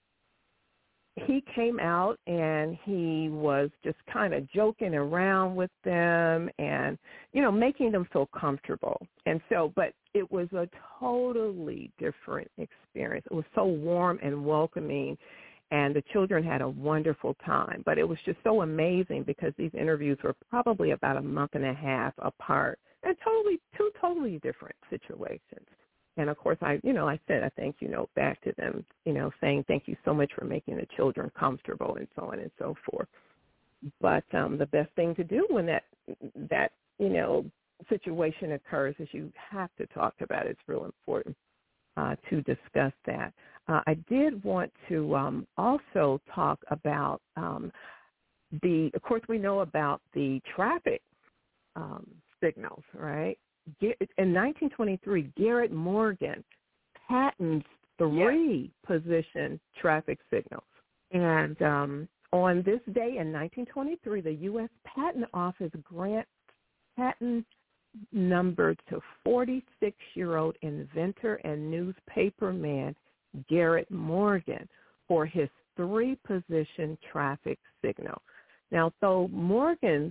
he came out and he was just kind of joking around with them and, making them feel comfortable. And so, but it was a totally different experience. It was so warm and welcoming, and the children had a wonderful time. But it was just so amazing because these interviews were probably about a month and a half apart, and two totally different situations. And, of course, I said a thank you note back to them, saying thank you so much for making the children comfortable and so on and so forth. But the best thing to do when that situation occurs is you have to talk about it. It's real important to discuss that. I did want to also talk about of course, we know about the traffic signals, right? In 1923, Garrett Morgan patents 3 position traffic signals. And on this day in 1923, the U.S. Patent Office grants patent number to 46-year-old inventor and newspaperman Garrett Morgan for his 3-position traffic signal. Now, though Morgan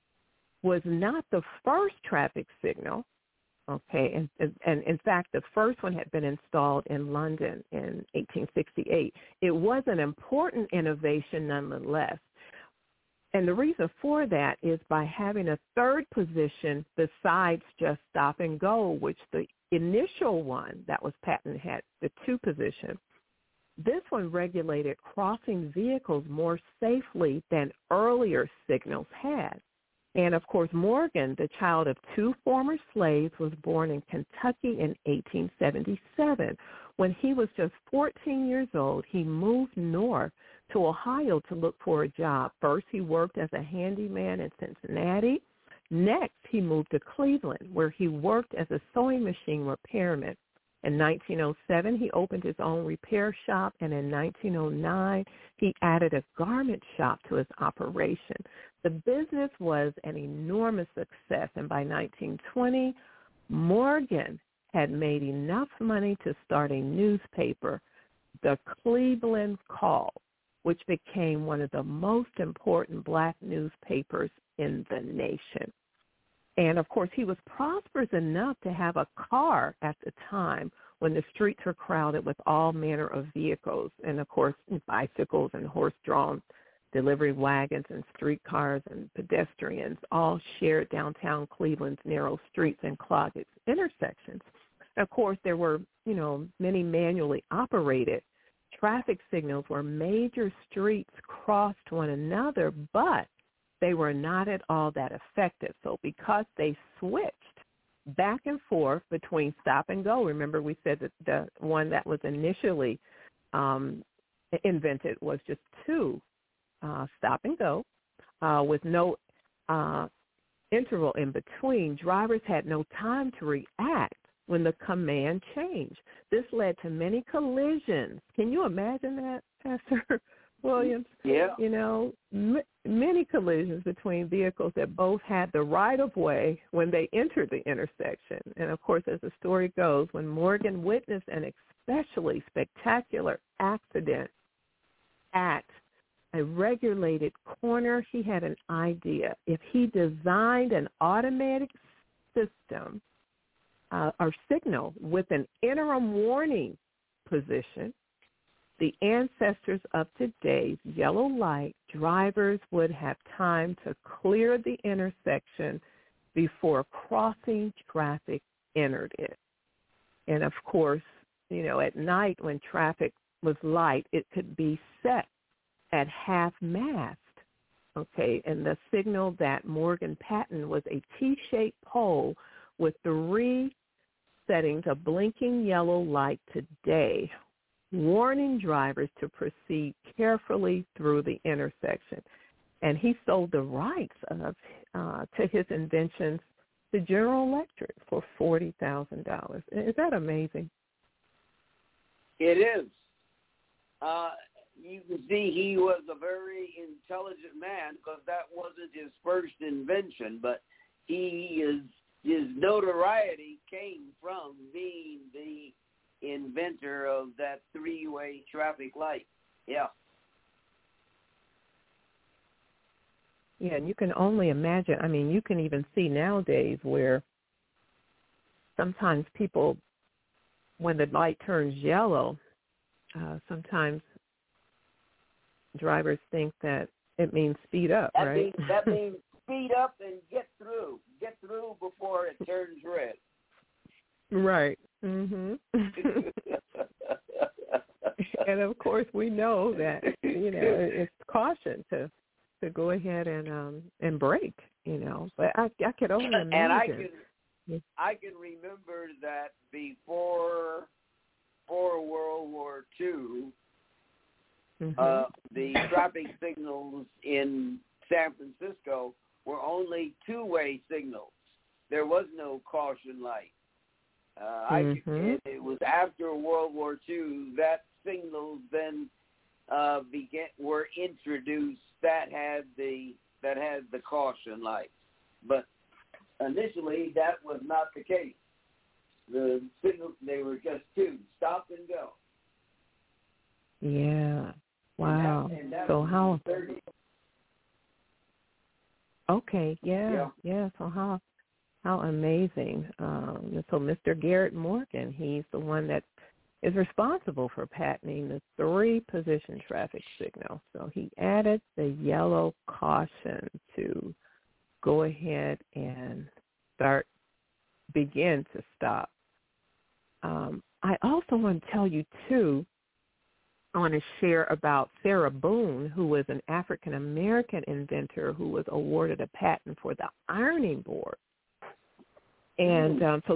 was not the first traffic signal, okay, and in fact, the first one had been installed in London in 1868. It was an important innovation nonetheless. And the reason for that is by having a 3rd position besides just stop and go, which the initial one that was patented had the 2 position. This one regulated crossing vehicles more safely than earlier signals had. And, of course, Morgan, the child of 2 former slaves, was born in Kentucky in 1877. When he was just 14 years old, he moved north to Ohio to look for a job. First, he worked as a handyman in Cincinnati. Next, he moved to Cleveland, where he worked as a sewing machine repairman. In 1907, he opened his own repair shop, and in 1909, he added a garment shop to his operation. The business was an enormous success, and by 1920, Morgan had made enough money to start a newspaper, the Cleveland Call, which became one of the most important black newspapers in the nation. And, of course, he was prosperous enough to have a car at the time when the streets were crowded with all manner of vehicles and, of course, bicycles and horse-drawn delivery wagons and streetcars and pedestrians all shared downtown Cleveland's narrow streets and clogged intersections. Of course, there were, many manually operated traffic signals where major streets crossed one another, but they were not at all that effective. So because they switched back and forth between stop and go, remember we said that the one that was initially invented was just 2, stop and go, with no interval in between. Drivers had no time to react when the command changed. This led to many collisions. Can you imagine that, Pastor Williams? Yeah. Many collisions between vehicles that both had the right-of-way when they entered the intersection. And, of course, as the story goes, when Morgan witnessed an especially spectacular accident at a regulated corner, he had an idea. If he designed an automatic system or signal with an interim warning position, the ancestors of today's yellow light, drivers would have time to clear the intersection before crossing traffic entered it. And, of course, at night when traffic was light, it could be set at half-mast, okay? And the signal that Morgan patented was a T-shaped pole with 3 settings, a blinking yellow light today, warning drivers to proceed carefully through the intersection. And he sold the rights to his inventions to General Electric for $40,000. Is that amazing? It is. You can see he was a very intelligent man because that wasn't his first invention, but his notoriety came from being the inventor of that 3-way traffic light. Yeah. Yeah, and you can only imagine. I mean, you can even see nowadays where sometimes people, when the light turns yellow, sometimes drivers think that it means speed up, right? That means speed up and get through. Get through before it turns red. Right. Mhm. And of course, we know that it's caution to go ahead and brake. But I could only imagine. And I can remember that before World War II, the traffic signals in San Francisco were only 2-way signals. There was no caution light. It was after World War II that signals then were introduced that had the caution lights. But initially that was not the case. The signals, they were just two, stop and go. Yeah. Wow. And that so was how? 30. Okay. Yeah. So how amazing. So Mr. Garrett Morgan, he's the one that is responsible for patenting the 3-position traffic signal. So he added the yellow caution to go ahead and begin to stop. I also want to tell you, too, I want to share about Sarah Boone, who was an African-American inventor who was awarded a patent for the ironing board. And so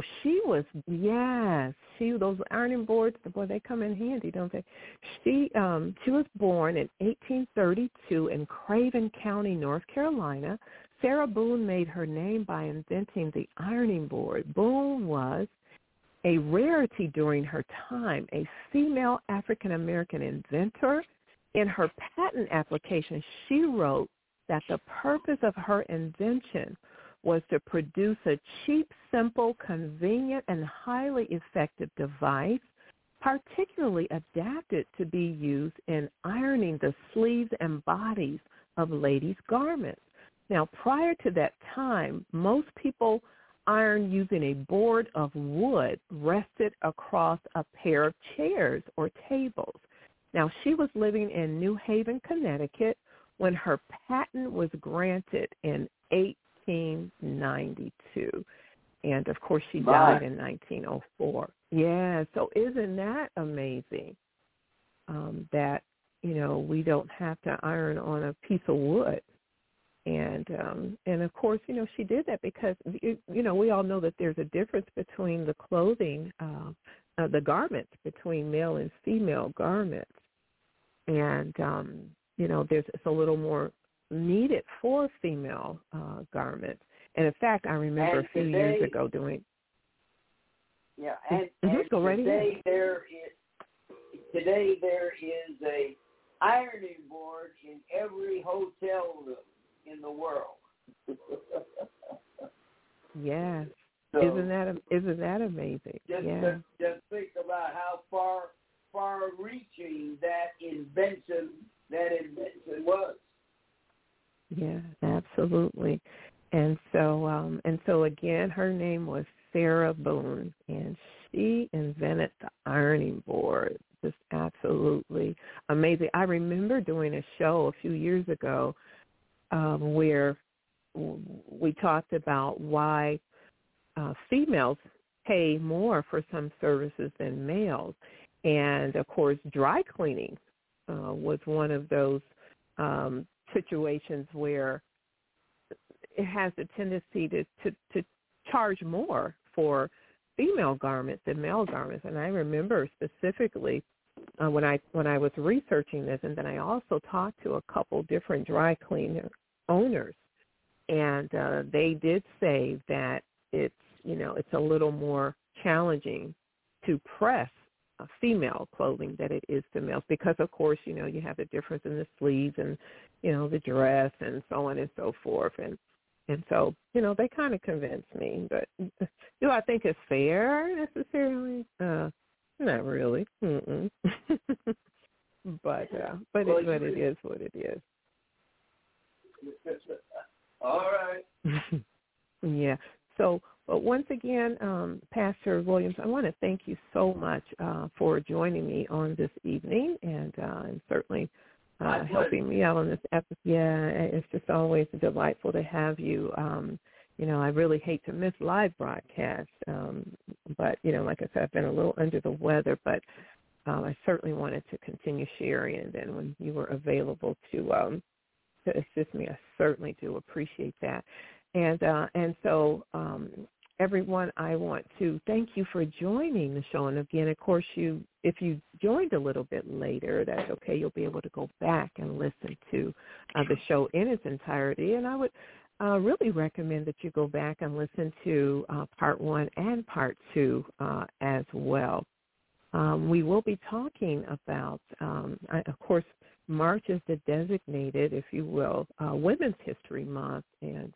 those ironing boards, boy, they come in handy, don't they? She was born in 1832 in Craven County, North Carolina. Sarah Boone made her name by inventing the ironing board. Boone was a rarity during her time, a female African-American inventor. In her patent application, she wrote that the purpose of her invention was to produce a cheap, simple, convenient, and highly effective device, particularly adapted to be used in ironing the sleeves and bodies of ladies' garments. Now, prior to that time, most people ironed using a board of wood rested across a pair of chairs or tables. Now, she was living in New Haven, Connecticut, when her patent was granted in 1892. And, of course, she died in 1904. Yeah, so isn't that amazing that, we don't have to iron on a piece of wood? And of course, she did that because, we all know that there's a difference between the clothing, the garments, between male and female garments. And, it's a little more needed for female garments. And, in fact, I remember a few years ago doing. Yeah, and go right today ahead. Today there is a ironing board in every hotel room in the world. Yes. So isn't that amazing? Just think about how far-reaching that invention was. Yeah, absolutely. And so again, her name was Sarah Boone, and she invented the ironing board. Just absolutely amazing. I remember doing a show a few years ago where we talked about why females pay more for some services than males. And, of course, dry cleaning was one of those situations where it has a tendency to charge more for female garments than male garments. And I remember specifically when I was researching this, and then I also talked to a couple different dry cleaner owners, and they did say that it's a little more challenging to press female clothing than it is to males because, of course, you have the difference in the sleeves and the dress and so on and so forth, and so they kind of convinced me. But do I think it's fair necessarily? Not really. But it is what it is. All right. Yeah. So, but once again, Pastor Williams, I want to thank you so much for joining me on this evening and certainly helping me out on this episode. Yeah, it's just always delightful to have you. I really hate to miss live broadcasts, but, like I said, I've been a little under the weather, but I certainly wanted to continue sharing. And then when you were available to assist me, I certainly do appreciate that. And so, everyone, I want to thank you for joining the show. And again, of course, if you joined a little bit later, that's okay. You'll be able to go back and listen to the show in its entirety. And I would really recommend that you go back and listen to part 1 and part 2 as well. We will be talking about, of course, March is the designated, if you will, Women's History Month, and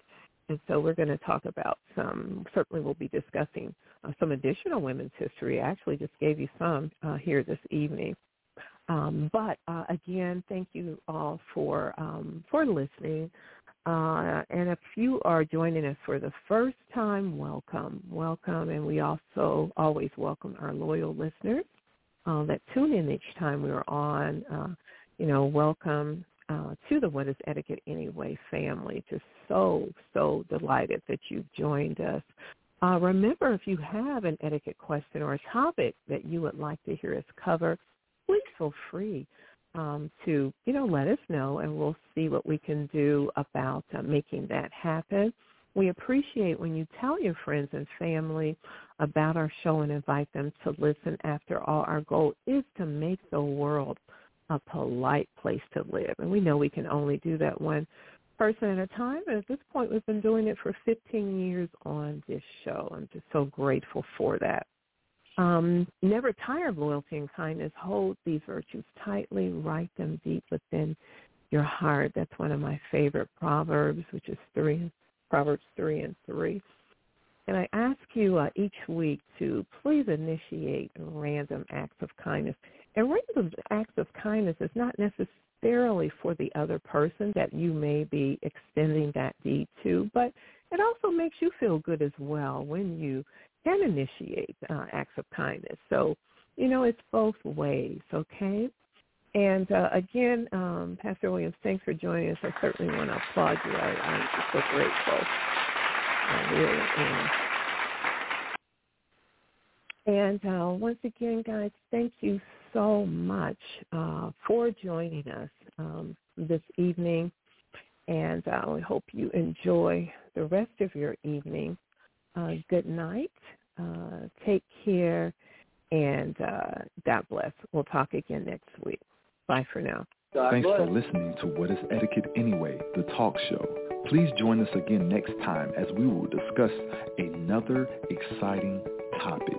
And so we're going to talk about certainly we'll be discussing some additional women's history. I actually just gave you some here this evening. But again, thank you all for listening. And if you are joining us for the first time, welcome. And we also always welcome our loyal listeners that tune in each time we're on. Welcome to the What is Etiquette Anyway family. Just so delighted that you've joined us. Remember, if you have an etiquette question or a topic that you would like to hear us cover, please feel free to, let us know, and we'll see what we can do about making that happen. We appreciate when you tell your friends and family about our show and invite them to listen. After all, our goal is to make the world a polite place to live. And we know we can only do that one person at a time. And at this point, we've been doing it for 15 years on this show. I'm just so grateful for that. Never tire of loyalty and kindness. Hold these virtues tightly. Write them deep within your heart. That's one of my favorite proverbs, which is Proverbs 3:3. And I ask you each week to please initiate random acts of kindness. And random acts of kindness is not necessarily for the other person that you may be extending that deed to, but it also makes you feel good as well when you can initiate acts of kindness. So, it's both ways, okay? And again, Pastor Williams, thanks for joining us. I certainly want to applaud you. I'm just so grateful. I really am. And once again, guys, thank you so much for joining us this evening. And we hope you enjoy the rest of your evening. Good night. Take care. And God bless. We'll talk again next week. Bye for now. Thanks for listening to What is Etiquette Anyway, the talk show. Please join us again next time as we will discuss another exciting topic.